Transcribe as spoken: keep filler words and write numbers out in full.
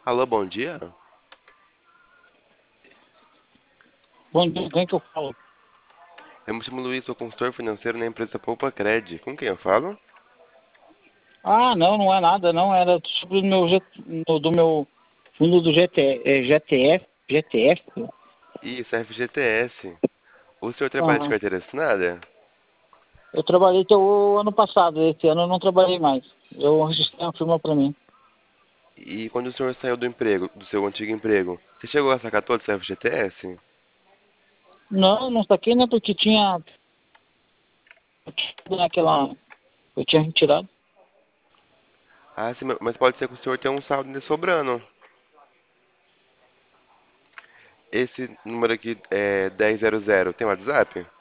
Alô, bom dia. Bom dia, quem que eu falo? Eu me chamo Luiz, sou consultor financeiro na empresa Poupa Cred. Com quem eu falo? Ah, não, não é nada, não, era sobre o meu, G- no- do meu fundo do G T, é, G T F, G T F. Isso, F G T S. O senhor trabalha de Aham. carteira assinada? Eu trabalhei até o ano passado, esse ano eu não trabalhei mais. Eu registrei uma firma para mim. E quando o senhor saiu do emprego, do seu antigo emprego, você chegou a sacar todo o seu F G T S? Não, não saquei, né, porque tinha naquela, eu tinha retirado. Ah, sim, mas pode ser que o senhor tenha um saldo ainda sobrando. Esse número aqui é dez zero zero, tem WhatsApp?